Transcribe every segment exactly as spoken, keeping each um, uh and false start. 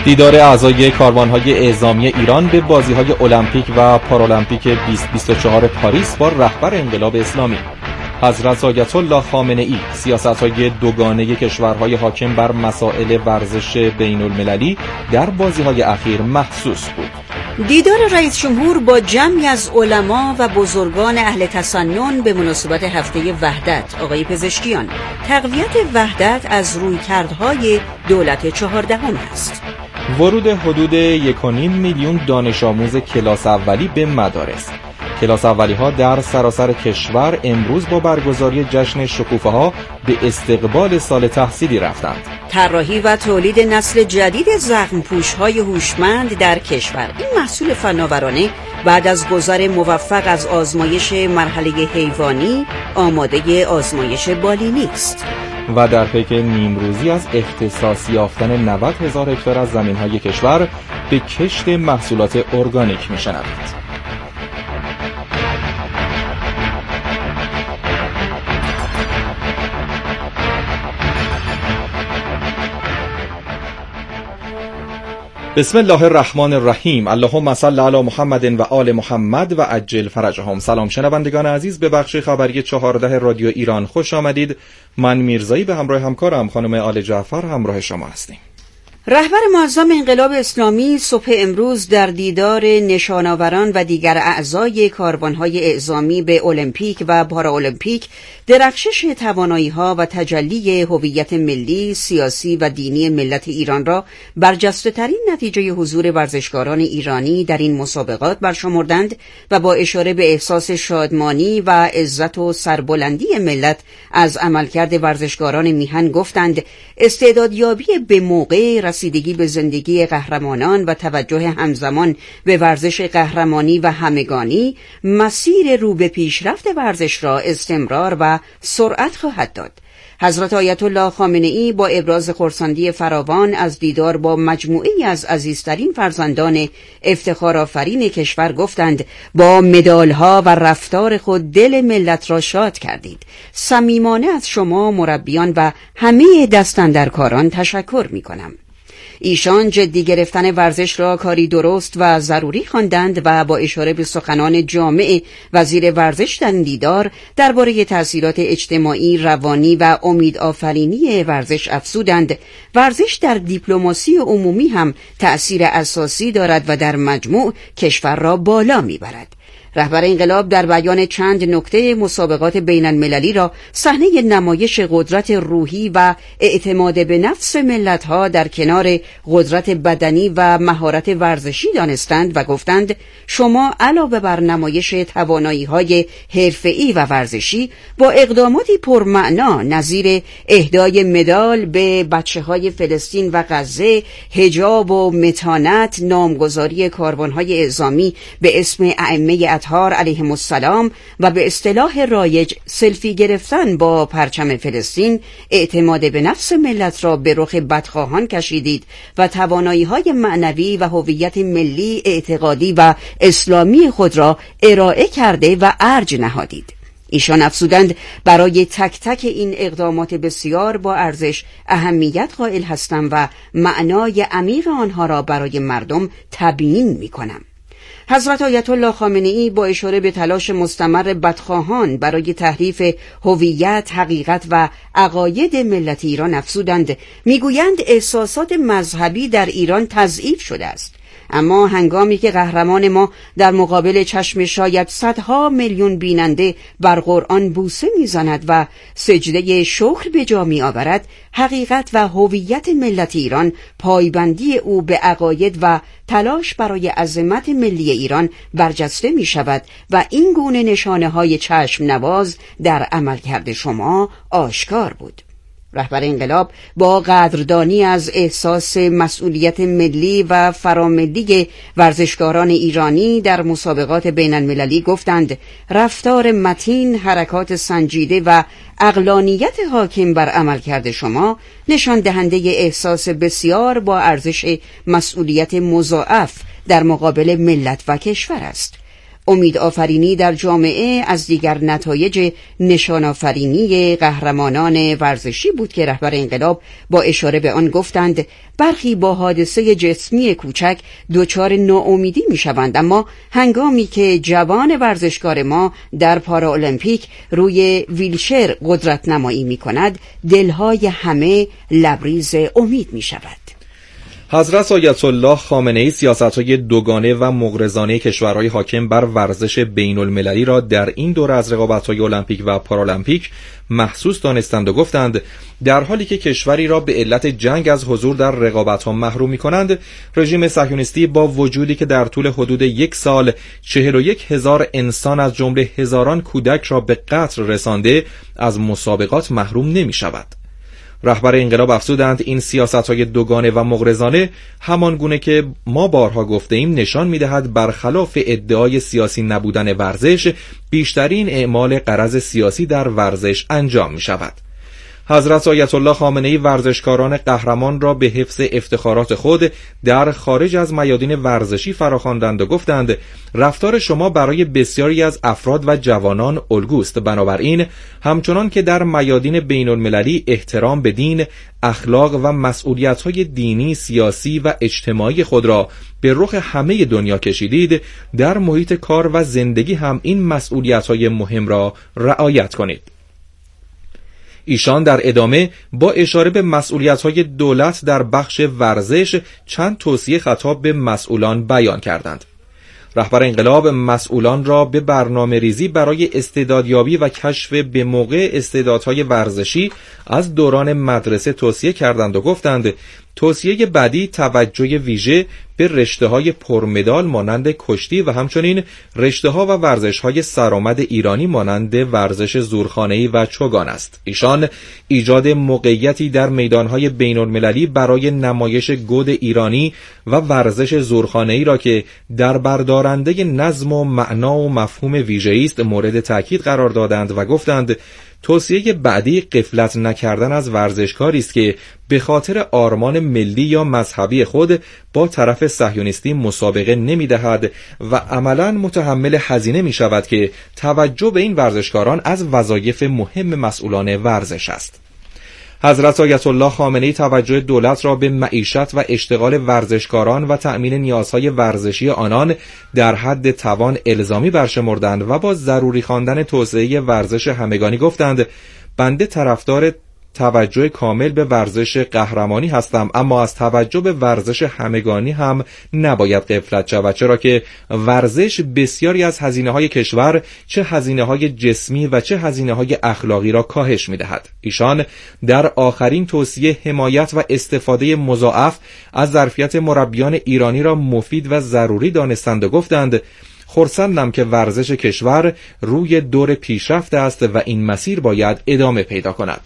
دیدار اعضای کاروان‌های اعزامی ایران به بازی‌های المپیک و پارالمپیک بیست بیست و چهار پاریس با رهبر انقلاب اسلامی حضرت آیت الله خامنه‌ای، سیاست‌های دوگانه کشورهای حاکم بر مسائل ورزش بین‌المللی در بازی‌های اخیر محسوس بود. دیدار رئیس جمهور با جمعی از علما و بزرگان اهل تسنن به مناسبت هفته وحدت. آقای پزشکیان، تقویت وحدت از رویکردهای دولت چهاردهم است. ورود حدود یک و نیم میلیون دانش آموز کلاس اولی به مدارس. کلاس اولی ها در سراسر کشور امروز با برگزاری جشن شکوفه ها به استقبال سال تحصیلی رفتند. طراحی و تولید نسل جدید زخم‌پوش های هوشمند در کشور. این محصول فناورانه بعد از گذر موفق از آزمایش مرحله حیوانی آماده آزمایش بالینی است. و در پیک نیمروزی از اختصاص یافتن نود هزار هکتار از زمین‌های کشور به کشت محصولات ارگانیک می‌شنوید. بسم الله الرحمن الرحیم. اللهم صل علی محمد و آل محمد و عجل فرجهم. سلام شنوندگان عزیز، به بخش خبری چهارده رادیو ایران خوش آمدید. من میرزایی به همراه همکارم خانم آل جعفر همراه شما هستیم. رهبر معظم انقلاب اسلامی صبح امروز در دیدار نشاناوران و دیگر اعضای کاروانهای اعزامی به المپیک و پارالمپیک درخشش توانایی‌ها و تجلی هویت ملی، سیاسی و دینی ملت ایران را برجسته‌ترین نتیجه حضور ورزشکاران ایرانی در این مسابقات برشمردند و با اشاره به احساس شادمانی و عزت و سربلندی ملت از عملکرد ورزشکاران میهن گفتند استعدادیابی به موقع، رسیدگی به زندگی قهرمانان و توجه همزمان به ورزش قهرمانی و همگانی مسیر رو به پیشرفت ورزش را استمرار و سرعت خواهد داد. حضرت آیت الله خامنه‌ای با ابراز خرسندی فراوان از دیدار با مجموعه‌ای از عزیزترین فرزندان افتخارآفرین کشور گفتند با مدال‌ها و رفتار خود دل ملت را شاد کردید. صمیمانه از شما مربیان و همه دستاندرکاران تشکر می‌کنم. ایشان جدی گرفتن ورزش را کاری درست و ضروری خواندند و با اشاره به سخنان جامع وزیر ورزش در این دیدار درباره تأثیرات اجتماعی، روانی و امیدآفرینی ورزش افزودند ورزش در دیپلماسی عمومی هم تأثیر اساسی دارد و در مجموع کشور را بالا میبرد. رهبر انقلاب در بیان چند نکته مسابقات بین المللی را صحنه نمایش قدرت روحی و اعتماد به نفس ملت‌ها در کنار قدرت بدنی و مهارت ورزشی دانستند و گفتند شما علاوه بر نمایش توانایی‌های حرفه‌ای و ورزشی با اقداماتی پرمعنا نظیر اهدای مدال به بچه‌های فلسطین و غزه، حجاب و متانت، نامگذاری کاروان‌های اعزامی به اسم ائمه اطهار علیهم السلام و به اصطلاح رایج سلفی گرفتن با پرچم فلسطین، اعتماد به نفس ملت را به رخ بدخواهان کشیدید و توانایی‌های معنوی و هویت ملی، اعتقادی و اسلامی خود را ارائه کرده و ارج نهادید. ایشان افزودند برای تک تک این اقدامات بسیار با ارزش اهمیت قائل هستم و معنای عمیق آنها را برای مردم تبیین می‌کنم. حضرت آیت الله خامنه‌ای با اشاره به تلاش مستمر بدخواهان برای تحریف هویت، حقیقت و عقاید ملت ایران افزودند میگویند احساسات مذهبی در ایران تضعیف شده است، اما هنگامی که قهرمان ما در مقابل چشم شاید صدها میلیون بیننده بر قرآن بوسه میزند و سجده شکر به جا میآورد، حقیقت و هویت ملت ایران، پایبندی او به عقاید و تلاش برای عظمت ملی ایران برجسته می شود و این گونه نشانه های چشم نواز در عملکرد شما آشکار بود. رهبر انقلاب با قدردانی از احساس مسئولیت ملی و فراملی ورزشکاران ایرانی در مسابقات بین المللی گفتند رفتار متین، حرکات سنجیده و عقلانیت حاکم بر عملکرد شما نشان دهنده احساس بسیار با ارزش مسئولیت مضاعف در مقابل ملت و کشور است. امید آفرینی در جامعه از دیگر نتایج نشان آفرینی قهرمانان ورزشی بود که رهبر انقلاب با اشاره به آن گفتند برخی با حادثه جسمی کوچک دچار ناامیدی میشوند، اما هنگامی که جوان ورزشکار ما در پارالمپیک روی ویلچر قدرت نمایی می کند، دلهای همه لبریز امید می شود. حضرت آیت الله خامنه‌ای سیاست‌های دوگانه و مغرضانه کشورهای حاکم بر ورزش بین‌المللی را در این دوره از رقابت‌های المپیک و پارالمپیک محسوس دانستند و گفتند در حالی که کشوری را به علت جنگ از حضور در رقابت‌ها محروم می‌کنند، رژیم صهیونیستی با وجودی که در طول حدود یک سال چهل و یک هزار انسان از جمله هزاران کودک را به قتل رسانده، از مسابقات محروم نمی‌شود. رهبر انقلاب افزودند این سیاست‌های دوگانه و مغرضانه همان گونه که ما بارها گفته ایم نشان می‌دهد برخلاف ادعای سیاسی نبودن ورزش، بیشترین اعمال غرض سیاسی در ورزش انجام می‌شود. حضرت آیت الله خامنه‌ای ورزشکاران قهرمان را به حفظ افتخارات خود در خارج از میادین ورزشی فراخواندند و گفتند رفتار شما برای بسیاری از افراد و جوانان الگوست، بنابراین همچنان که در میادین بین‌المللی احترام به دین، اخلاق و مسئولیت‌های دینی، سیاسی و اجتماعی خود را به رخ همه دنیا کشیدید، در محیط کار و زندگی هم این مسئولیت‌های مهم را رعایت کنید. ایشان در ادامه با اشاره به مسئولیت‌های دولت در بخش ورزش چند توصیه خطاب به مسئولان بیان کردند. رهبر انقلاب مسئولان را به برنامه ریزی برای استعدادیابی و کشف به موقع استعدادهای ورزشی از دوران مدرسه توصیه کردند و گفتند توصیه بعدی توجه ویژه به رشته‌های پرمدال مانند کشتی و همچنین رشته‌ها و ورزش‌های سرآمد ایرانی مانند ورزش زورخانه‌ای و چوگان است. ایشان ایجاد موقعیتی در میدان‌های بین‌المللی برای نمایش گود ایرانی و ورزش زورخانه‌ای را که در بردارنده نظم و معنا و مفهوم ویژه‌ای است مورد تاکید قرار دادند و گفتند توصیه بعدی غفلت نکردن از ورزشکاری است که به خاطر آرمان ملی یا مذهبی خود با طرف صهیونیستی مسابقه نمی‌دهد و عملاً متحمل هزینه می‌شود که توجه به این ورزشکاران از وظایف مهم مسئولان ورزش است. حضرت آیت الله خامنه‌ای توجه دولت را به معیشت و اشتغال ورزشکاران و تأمین نیازهای ورزشی آنان در حد توان الزامی برشمردند و با ضروری خواندن توسعه ورزش همگانی گفتند بنده طرفدار توجه کامل به ورزش قهرمانی هستم، اما از توجه به ورزش همگانی هم نباید غفلت شود، چرا که ورزش بسیاری از هزینه‌های کشور، چه هزینه‌های جسمی و چه هزینه‌های اخلاقی را کاهش می‌دهد. ایشان در آخرین توصیه حمایت و استفاده مضاعف از ظرفیت مربیان ایرانی را مفید و ضروری دانستند و گفتند خرسندم که ورزش کشور روی دور پیشرفت است و این مسیر باید ادامه پیدا کند.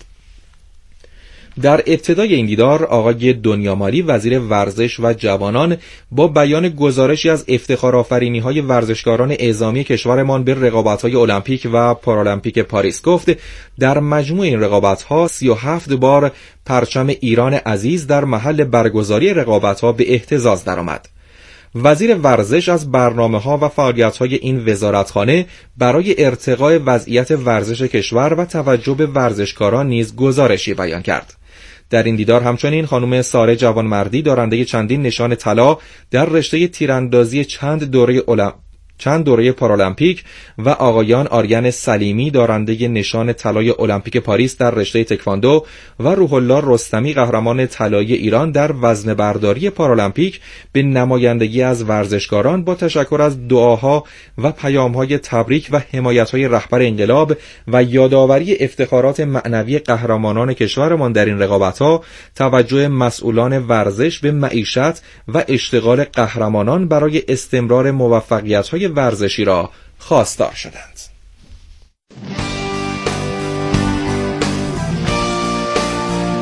در ابتدای این دیدار آقای دنیاماری وزیر ورزش و جوانان با بیان گزارشی از افتخارآفرینی‌های ورزشکاران اعزامی کشورمان به رقابت‌های المپیک و پارالمپیک پاریس گفت در مجموع این رقابت‌ها سی و هفت بار پرچم ایران عزیز در محل برگزاری رقابت‌ها به اهتزاز درآمد. وزیر ورزش از برنامه‌ها و فعالیت‌های این وزارتخانه برای ارتقاء وضعیت ورزش کشور و توجه به ورزشکاران نیز گزارشی بیان کرد. در این دیدار همچنین خانم ساره جوانمردی دارنده چندین نشان طلا در رشته تیراندازی چند دوره المپیک چند دوره پارالمپیک و آقایان آریان سلیمی دارنده نشان طلای المپیک پاریس در رشته تکواندو و روح الله رستمی قهرمان طلایی ایران در وزنه برداری پارالمپیک به نمایندگی از ورزشکاران با تشکر از دعاها و پیامهای تبریک و حمایت‌های رهبر انقلاب و یادآوری افتخارات معنوی قهرمانان کشورمان در این رقابت‌ها، توجه مسئولان ورزش به معیشت و اشتغال قهرمانان برای استمرار موفقیت‌های ورزشی را خواستار شدند.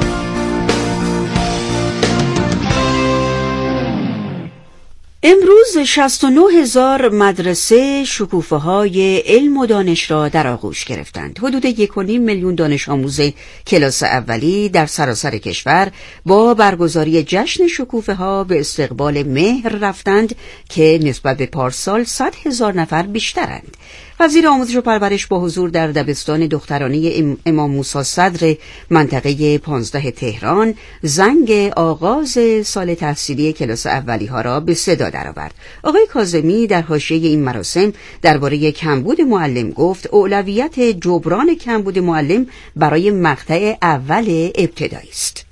امروز امروز شصت و نه هزار مدرسه شکوفه‌های علم و دانش را در آغوش گرفتند. حدود یک و نیم میلیون دانش آموز کلاس اولی در سراسر کشور با برگزاری جشن شکوفه‌ها به استقبال مهر رفتند که نسبت به پارسال صد هزار نفر بیشترند. وزیر آموزش و پرورش با حضور در دبستان دخترانه امام موسی صدر منطقه پانزده تهران زنگ آغاز سال تحصیلی کلاس اولی ها را به صدا درآورد. آقای کاظمی در حاشیه این مراسم درباره کمبود معلم گفت اولویت جبران کمبود معلم برای مقطع اول ابتدایی است.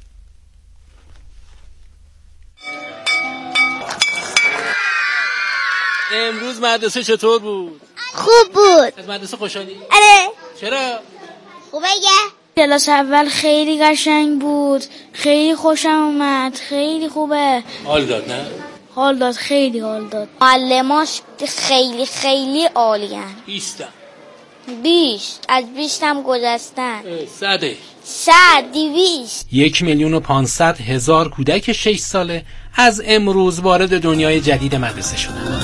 امروز مدرسه چطور بود؟ خوب بود. از مدرسه خوشحالی؟ آره. چرا؟ خوبه یه؟ کلاس اول خیلی قشنگ بود، خیلی خوشم اومد، خیلی خوبه. حال داد نه؟ حال داد، خیلی حال داد. معلماش خیلی خیلی عالی‌ان. بیستم بیست از بیستم گذشتن. صده صد دیویست. یک میلیون و پانصد هزار کودک شش ساله از امروز وارد دنیای جدید مدرسه شدن.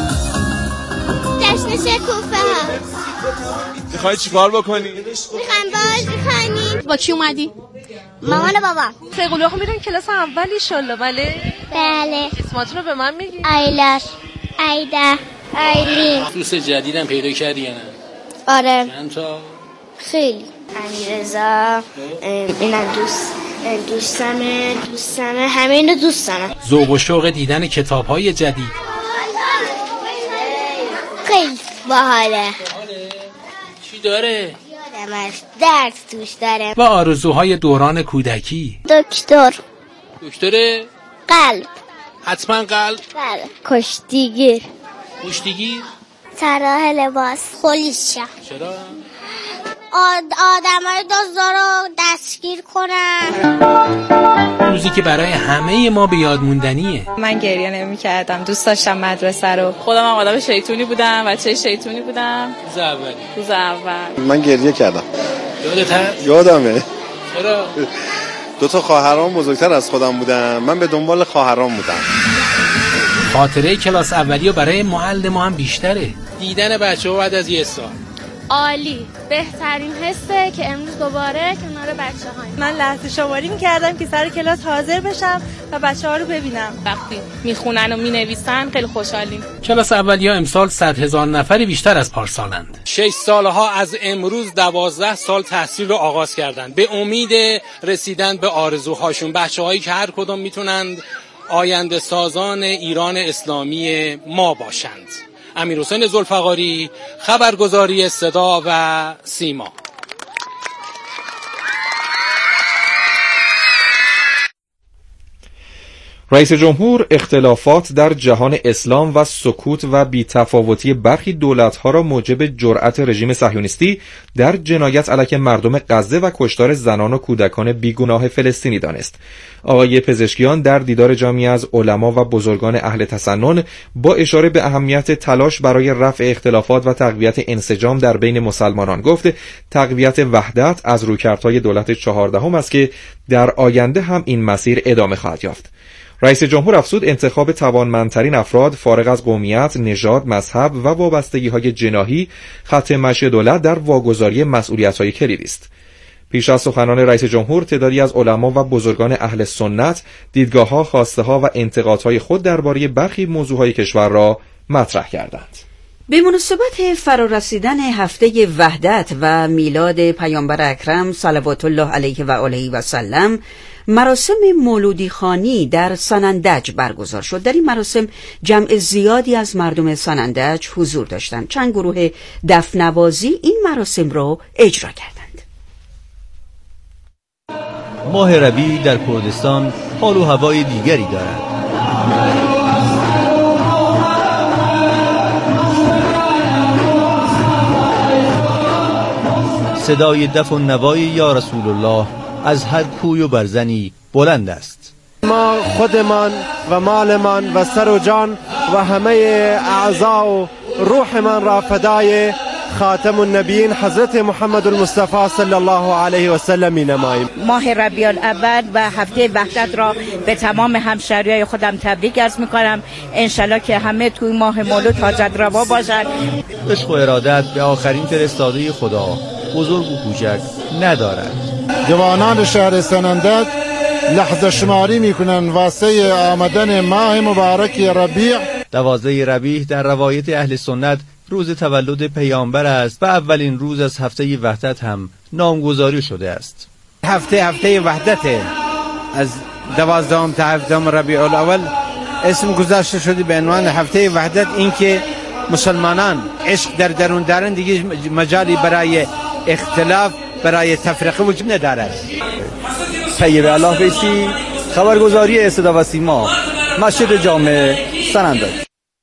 جشن شکوفه ها. میخوای چیکار بکنی؟ میخوام باز بخونیم. با کی اومدی؟ مامان و بابا. سیقلو ها میرن کلاس اول ان شاءالله. بله بله. اسماتون رو به من میگی؟ آیلر، آیدا، آیلین. دوست جدیدم پیدا کردی یا نه؟ آره. چند تا؟ خیلی. امیررضا، اینم دوست دوستمه دوستمه همه اینو دوستمه. ذوق و شوق دیدن کتاب‌های جدید. خیلی باحاله. چی داره؟ یادمش درس توش داره. و آرزوهای دوران کودکی. دکتر. دکتر؟ قلب. حتما قلب. بله. کشتیگیر. کشتیگیر؟ طراح لباس. پلیس‌شم. چرا؟ آدمای دزدا رو دستگیر کنن. روزی که برای همه ما به یاد موندنیه. من گریه نمی کردم، دوست داشتم مدرسه رو. خودم هم آدم شیطونی بودم، بچه شیطونی بودم. روز اولی روز اول من گریه کردم. یادت هست؟ یادمه. چرا؟ دو تا خواهرام بزرگتر از خودم بودن، من به دنبال خواهرام بودم. خاطره کلاس اولی برای معلم هم بیشتره. دیدن بچه‌ها بعد از یه سال عالی، بهترین حسه که امروز دوباره کنار بچه‌هایم. من لحظه شماری می‌کردم که سر کلاس حاضر بشم و بچه‌ها رو ببینم. وقتی میخونن و مینویسن خیلی خوشحالیم. کلاس اولیا امسال صد هزار نفر بیشتر از پارسالند. شش سالها از امروز دوازده سال تحصیل رو آغاز کردند به امید رسیدن به آرزوهاشون. بچه‌هایی که هر کدوم میتونند آینده سازان ایران اسلامی ما باشند. امیرحسین ذوالفقاری، خبرگزاری صدا و سیما. رئیس جمهور اختلافات در جهان اسلام و سکوت و بی‌تفاوتی برخی دولت‌ها را موجب جرأت رژیم صهیونیستی در جنایت علیه مردم غزه و کشتار زنان و کودکان بیگناه فلسطینی دانست. آقای پزشکیان در دیدار جمعی از علما و بزرگان اهل تسنن با اشاره به اهمیت تلاش برای رفع اختلافات و تقویت انسجام در بین مسلمانان گفت تقویت وحدت از رویکردهای دولت چهاردهم است که در آینده هم این مسیر ادامه خواهد یافت. رئیس جمهور افزود انتخاب توانمندترین افراد فارغ از قومیت، نژاد، مذهب و وابستگی‌های جناحی خط مشی دولت در واگذاری مسئولیت‌های کلیدی است. پیش از سخنان رئیس جمهور تعدادی از علما و بزرگان اهل سنت دیدگاه‌ها، خواسته‌ها و انتقادهای خود درباره برخی موضوعهای کشور را مطرح کردند. به مناسبت فرارسیدن هفته وحدت و میلاد پیامبر اکرم صلوات الله علیه و آله و سلم مراسم مولودی خوانی در سنندج برگزار شد. در این مراسم جمع زیادی از مردم سنندج حضور داشتند. چند گروه دفنوازی این مراسم را اجرا کردند. ماه ربیع در کردستان حال و هوای دیگری دارد. صدای دف و نوای یا رسول الله از هر کوی و برزنی بلند است. ما خودمان و مالمان و سر و جان و همه اعضا و روحمان را فدای خاتم النبیین حضرت محمد المصطفى صلی الله علیه و سلم می‌نماییم. ماه ربیع الاول و هفته وحدت را به تمام همشهریای خودم تبریک عرض می‌کنم. انشالله که همه توی ماه مولود حاجت روا باشند. عشق و ارادت به آخرین فرستاده خدا بزرگ و کوچک ندارد. جوانان شهر سنندج لحظه شماری میکنن واسه آمدن ماه مبارک ربیع. دوازده ربیع در روایت اهل سنت روز تولد پیامبر است و اولین روز از هفته وحدت هم نامگذاری شده است. هفته هفته وحدت از دوازدهم تا هفدهم ربیع الاول اسم گذاشته شده به عنوان هفته وحدت، اینکه مسلمانان عشق در درون دارن، دیگه مجالی برای اختلاف برای تفرقه وجود ندارد. طیب الله بیسی، خبرگزاری صدا و سیما، مسجد جامع سنندج.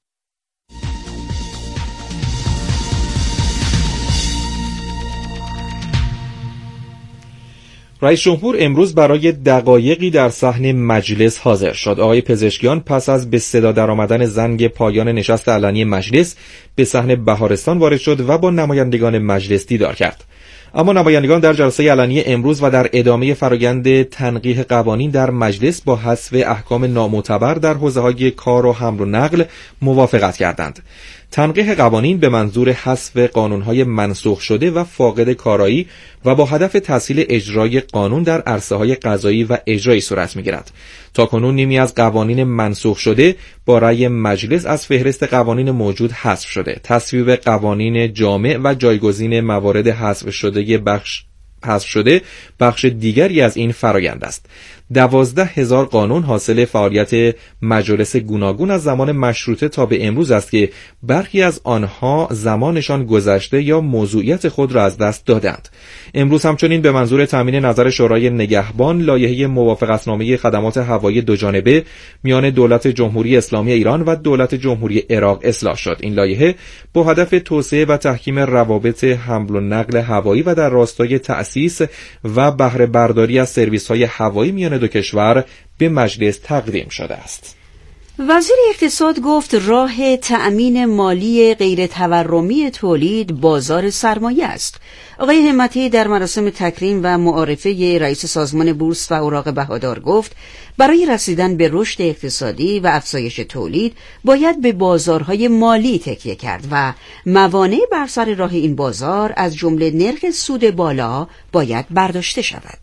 رئیس جمهور امروز برای دقایقی در صحن مجلس حاضر شد. آقای پزشکیان پس از به صدا درآمدن زنگ پایان نشست علنی مجلس به صحن بهارستان وارد شد و با نمایندگان مجلس دیدار کرد. اما نمایندگان در جلسه علنی امروز و در ادامه فرآیند تنقیح قوانین در مجلس با حذف احکام نامعتبر در حوزه‌های کار و حمل و نقل موافقت کردند. تنقیح قوانین به منظور حذف قانون‌های منسوخ شده و فاقد کارایی و با هدف تسهیل اجرای قانون در عرصه‌های قضایی و اجرایی صورت می‌گیرد. تاکنون نیمی از قوانین منسوخ شده با رأی مجلس از فهرست قوانین موجود حذف شده. تصویب قوانین جامع و جایگزین موارد حذف شده بخش حذف شده بخش دیگری از این فرآیند است. دوازده هزار قانون حاصل فعالیت مجالس گوناگون از زمان مشروطه تا به امروز است که برخی از آنها زمانشان گذشته یا موضوعیت خود را از دست دادند. امروز همچنین به منظور تامین نظر شورای نگهبان لایحه موافقتنامه خدمات هوایی دوجانبه میان دولت جمهوری اسلامی ایران و دولت جمهوری عراق اصلاح شد. این لایحه با هدف توسعه و تحکیم روابط حمل و نقل هوایی و در راستای تأسیس و بهره برداری از سرویس‌های هوایی میان دو کشور به مجلس تقدیم شده است. وزیر اقتصاد گفت راه تأمین مالی غیر تورمی تولید بازار سرمایه است. آقای همتی در مراسم تکریم و معارفه رئیس سازمان بورس و اوراق بهادار گفت برای رسیدن به رشد اقتصادی و افزایش تولید باید به بازارهای مالی تکیه کرد و موانع بر سر راه این بازار از جمله نرخ سود بالا باید برداشته شود.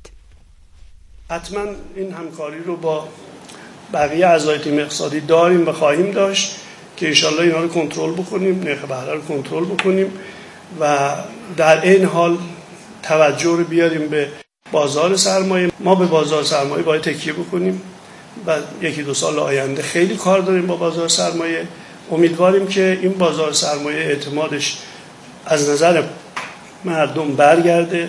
حتما این همکاری رو با بقیه اعضای تیم اقتصادی داریم و خواهیم داشت که انشالله اینا رو کنترل بکنیم، نرخ بهره رو کنترل بکنیم و در این حال توجه رو بیاریم به بازار سرمایه. ما به بازار سرمایه باید تکیه بکنیم و یکی دو سال آینده خیلی کار داریم با بازار سرمایه. امیدواریم که این بازار سرمایه اعتمادش از نظر مردم برگرده.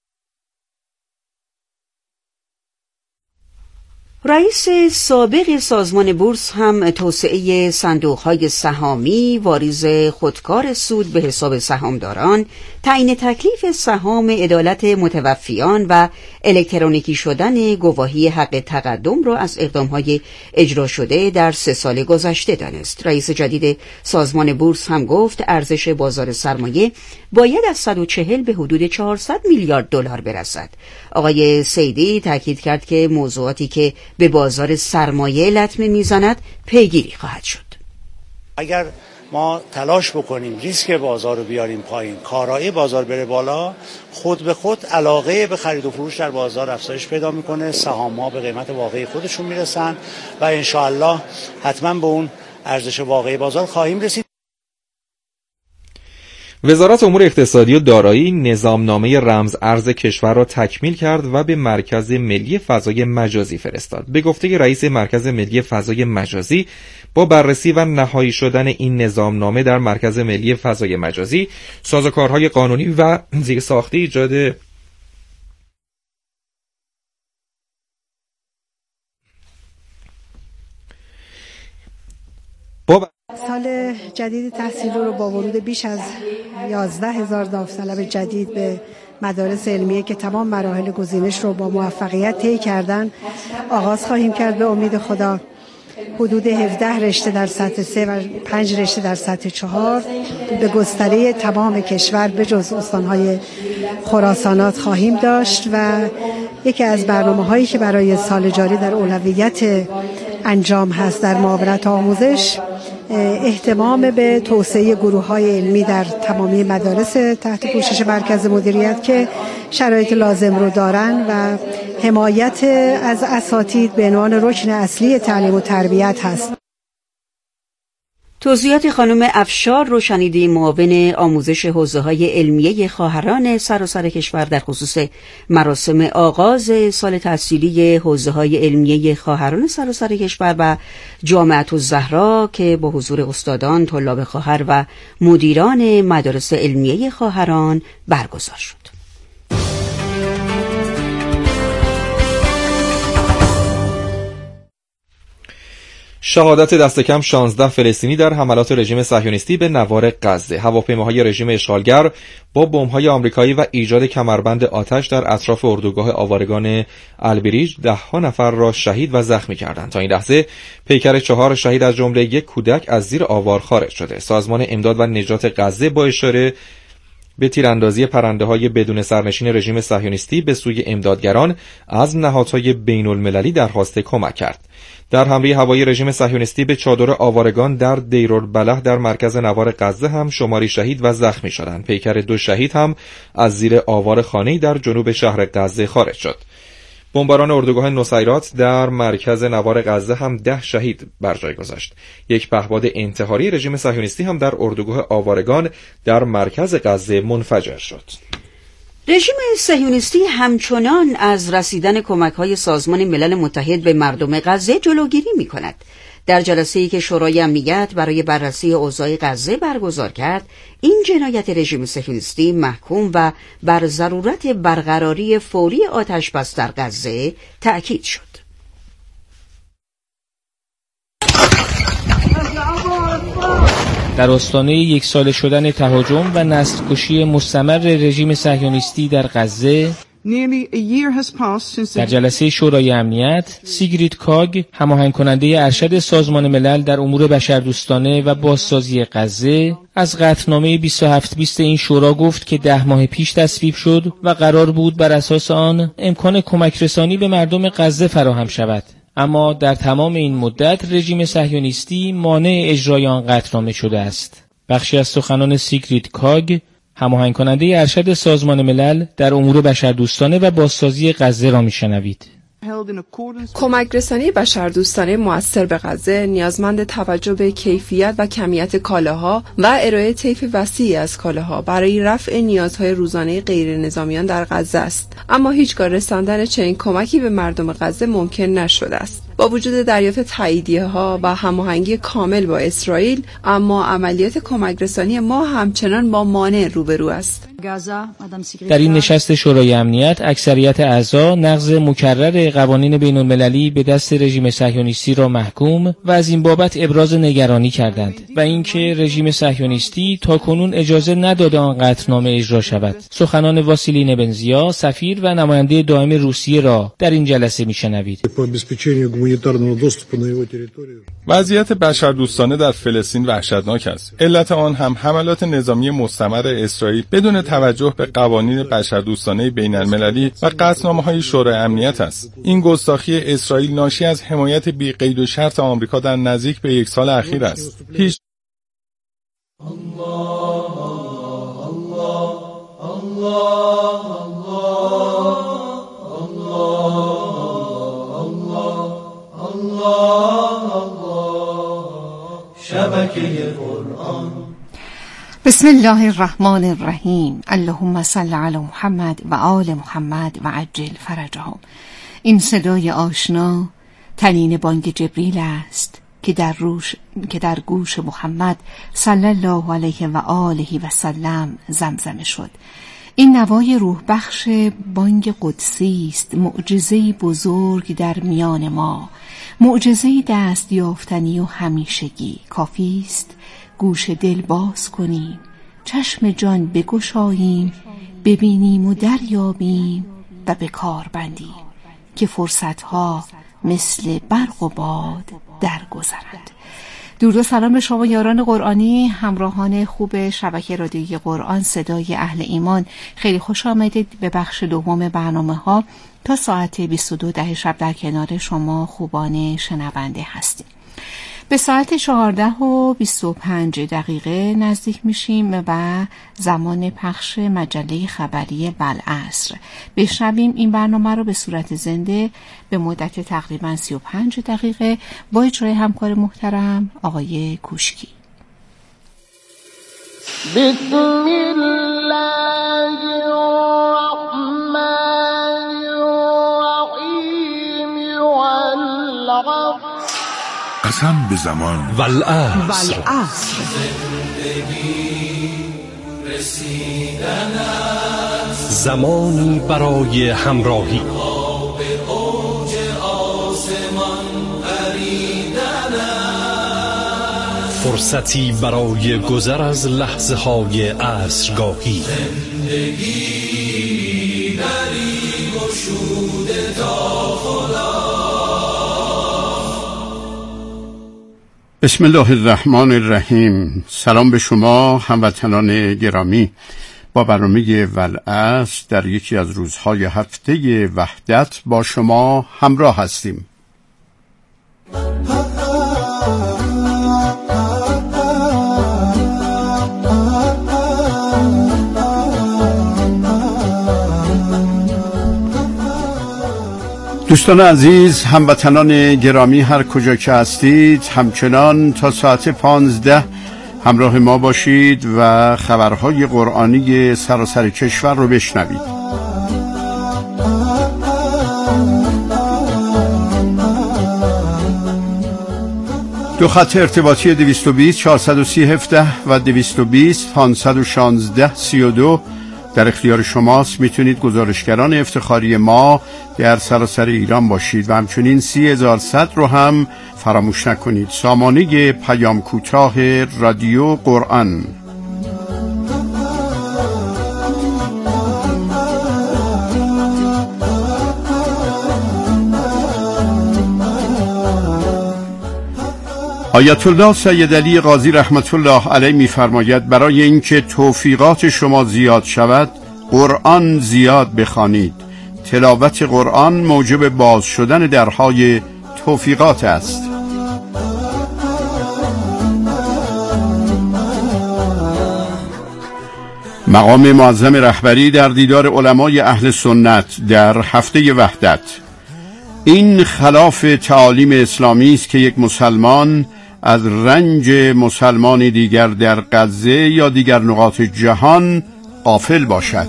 رئیس سابق سازمان بورس هم توسعه صندوق‌های سهامی، واریز خودکار سود به حساب سهامداران، تعیین تکلیف سهام عدالت متوفیان و الکترونیکی شدن گواهی حق تقدم را از اقدام‌های اجرا شده در سه سال گذشته دانست. رئیس جدید سازمان بورس هم گفت ارزش بازار سرمایه باید از صد و چهل به حدود چهارصد میلیارد دلار برسد. آقای سیدی تاکید کرد که موضوعاتی که به بازار سرمایه لطمه میزند پیگیری خواهد شد. اگر ما تلاش بکنیم ریسک بازار رو بیاریم پایین، کارایی بازار بره بالا، خود به خود علاقه به خرید و فروش در بازار افزایش پیدا میکنه، سهام‌ها به قیمت واقعی خودشون میرسن و انشاءالله حتما به اون ارزش واقعی بازار خواهیم رسید. وزارت امور اقتصادی و دارایی نظامنامه رمز ارز کشور را تکمیل کرد و به مرکز ملی فضای مجازی فرستاد. به گفته رئیس مرکز ملی فضای مجازی، با بررسی و نهایی شدن این نظامنامه در مرکز ملی فضای مجازی، سازوکارهای قانونی و زیرساختی ایجاد با سال جدید تحصیلی رو با ورود بیش از یازده هزار داوطلب جدید به مدارس علمیه که تمام مراحل گزینش رو با موفقیت طی کردن آغاز خواهیم کرد به امید خدا. حدود هفده رشته در سطح سه و پنج رشته در سطح چهار به گستره تمام کشور به جز استانهای خراسانات خواهیم داشت و یکی از برنامه هایی که برای سال جاری در اولویت انجام هست در معاونت آموزش اهتمام به توسعه گروه های علمی در تمامی مدارس تحت پوشش مرکز مدیریت که شرایط لازم رو دارن و حمایت از اساتید به عنوان رکن اصلی تعلیم و تربیت هست. توضیحات خانم افشار رو شنیدیم، معاون آموزش حوزه‌های علمیه خواهران سراسر کشور در خصوص مراسم آغاز سال تحصیلی حوزه‌های علمیه خواهران سراسر کشور و جامعة الزهرا که با حضور استادان، طلاب خواهر و مدیران مدارس علمیه خواهران برگزار شد. شهادت دست کم شانزده فلسطینی در حملات رژیم صهیونیستی به نوار غزه. هواپیماهای رژیم اشغالگر با بمب‌های آمریکایی و ایجاد کمربند آتش در اطراف اردوگاه آوارگان البریج ده ها نفر را شهید و زخمی کردند. تا این لحظه پیکر چهار شهید از جمله یک کودک از زیر آوار خارج شده. سازمان امداد و نجات غزه با اشاره به تیراندازی پرنده‌های بدون سرنشین رژیم صهیونیستی به سوی امدادگران از نهادهای بین‌المللی درخواست کمک کرد. در حمله هوایی رژیم صهیونیستی به چادر آوارگان در دیرالبلح در مرکز نوار غزه هم شماری شهید و زخمی شدند. پیکر دو شهید هم از زیر آوار خانه‌ای در جنوب شهر غزه خارج شد. بمباران اردوگاه نصیرات در مرکز نوار غزه هم ده شهید بر جای گذاشت. یک پهپاد انتحاری رژیم صهیونیستی هم در اردوگاه آوارگان در مرکز غزه منفجر شد. رژیم صهیونیستی همچنان از رسیدن کمک‌های سازمان ملل متحد به مردم غزه جلوگیری می‌کند. در جلسه‌ای که شورای امنیت برای بررسی اوضاع غزه برگزار کرد، این جنایت رژیم صهیونیستی محکوم و بر ضرورت برقراری فوری آتش‌بس در غزه تأکید شد. در آستانه یک ساله شدن تهاجم و نسل‌کشی مستمر رژیم صهیونیستی در غزه، در جلسه شورای امنیت سیگرید کاگ، هماهنگ کننده ارشد سازمان ملل در امور بشردوستانه و بازسازی غزه، از قطعنامه بیست و هفت بیست این شورا گفت که ده ماه پیش تصویب شد و قرار بود بر اساس آن امکان کمک رسانی به مردم غزه فراهم شود. اما در تمام این مدت رژیم صهیونیستی مانع اجرای آن قطعنامه شده است. بخشی از سخنان سیگرید کاگ، هماهنگ کننده ارشد سازمان ملل در امور بشردوستانه و بازسازی غزه را میشنوید. کمک رسانی بشردوستانه مؤثر به غزه نیازمند توجه به کیفیت و کمیت کالاها و ارائه طیف وسیعی از کالاها برای رفع نیازهای روزانه غیر نظامیان در غزه است، اما هیچگاه رساندن چنین کمکی به مردم غزه ممکن نشده است. با وجود دریافت تاییدیه ها و هماهنگی کامل با اسرائیل، اما عملیات کمک رسانی ما همچنان با مانع روبرو است. در این نشست شورای امنیت اکثریت اعضا نقض مکرر قوانین بین المللی به دست رژیم صهیونیستی را محکوم و از این بابت ابراز نگرانی کردند و اینکه رژیم صهیونیستی تاکنون اجازه نداده آن قطعنامه اجرا شود. سخنان واسیلی نبنزیا، سفیر و نماینده دائم روسیه را در این جلسه میشنوید. وضعیت بشردوستانه در فلسطین وحشتناک است. علت آن هم حملات نظامی مستمر اسرائیل بدون توجه به قوانین بشردوستانه بین المللی و قطعنامه‌های شورای امنیت است. این گستاخی اسرائیل ناشی از حمایت بی قید و شرط آمریکا در نزدیک به یک سال اخیر است. هیچ بسم الله الرحمن الرحیم. اللهم صل علی محمد و آل محمد و عجل فرجهم. این صدای آشنا تنین بانگ جبریل است که در روش که در گوش محمد صلی الله علیه و آله و سلم زمزمه شد. این نوای روح بخش بانگ قدسی است، معجزه‌ای بزرگ در میان ما، معجزه‌ای دست یافتنی و همیشگی. کافی است گوش دل باز کنیم، چشم جان بگشاییم، ببینیم و دریابیم و به کار بندیم که فرصتها مثل برق و باد درگذرد. درود و سلام به شما یاران قرآنی، همراهان خوب شبکه رادیویی قرآن صدای اهل ایمان. خیلی خوش آمدید به بخش دوم برنامه ها. تا ساعت بیست و دو ده شب در کنار شما خوبان شنونده هستیم. به ساعت چهارده و بیست و پنج دقیقه نزدیک میشیم و زمان پخش مجله خبری والعصر. بشنویم این برنامه رو به صورت زنده به مدت تقریبا سی و پنج دقیقه با اجرای همکار محترم آقای کوشکی. بسم الله الرحمن الرحیم والعصر. قسم به زمان والعصر. زمانی برای همراهی، فرصتی برای گذر از لحظه های عصرگاهی. زندگی دری گشوده تا خدا. بسم الله الرحمن الرحیم. سلام به شما هموطنان گرامی. با برنامه والعصر در یکی از روزهای هفته وحدت با شما همراه هستیم. دوستان عزیز، هموطنان گرامی هر کجا که هستید، همچنان تا ساعت پانزده همراه ما باشید و خبرهای قرآنی سراسر کشور رو بشنوید. دو خط ارتباطی دویست و بیست چهارصد و سی هفده و دویست و بیست پانصد و شانزده سی و دو در اختیار شماست. میتونید گزارشگران افتخاری ما در سراسر ایران باشید و همچنین سی هزار صد رو هم فراموش نکنید. سامانه پیام کوتاه رادیو قرآن. آیت الله سید علی قاضی رحمت الله علیه می‌فرماید برای اینکه توفیقات شما زیاد شود قرآن زیاد بخوانید. تلاوت قرآن موجب باز شدن درهای توفیقات است. مقام معظم رهبری در دیدار علمای اهل سنت در هفته وحدت. این خلاف تعالیم اسلامی است که یک مسلمان از رنج مسلمان دیگر در غزه یا دیگر نقاط جهان غافل باشد.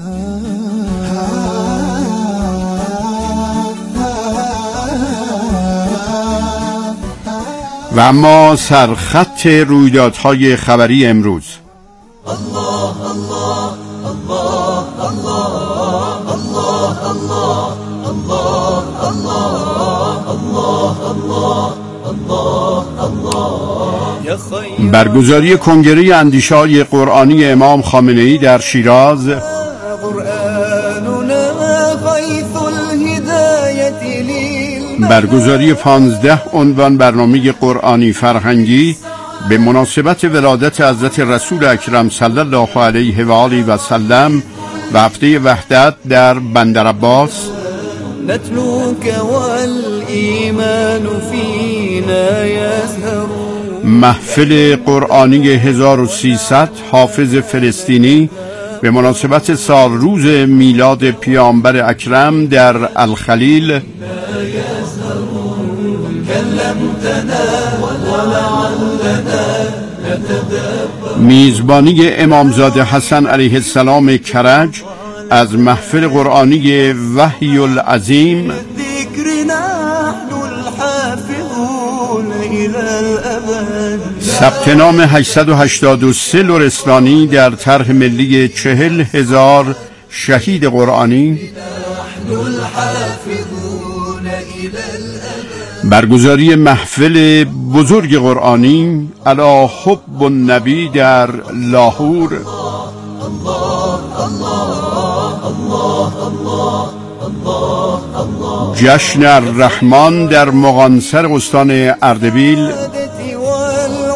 و اما سرخط رویدادهای خبری امروز. الله الله الله الله الله الله. برگزاری کنگره اندیشه‌های قرآنی امام خامنه‌ای در شیراز. برگزاری پانزده عنوان برنامه قرآنی فرهنگی به مناسبت ولادت حضرت رسول اکرم صلی الله علیه و آله و سلم و هفته وحدت در بندر عباس. محفل قرآنی هزار و سیصد حافظ فلسطینی به مناسبت سال روز میلاد پیامبر اکرم در الخلیل. میزبانی امامزاده حسن علیه السلام کرج از محفل قرآنی وحی العظیم. ثبت نام هشتصد و هشتاد و سه لرستانی در طرح ملی چهل هزار شهید قرآنی. برگزاری محفل بزرگ قرآنی علی حب النبی در لاهور. جشن الرحمن در مغانسر استان اردبیل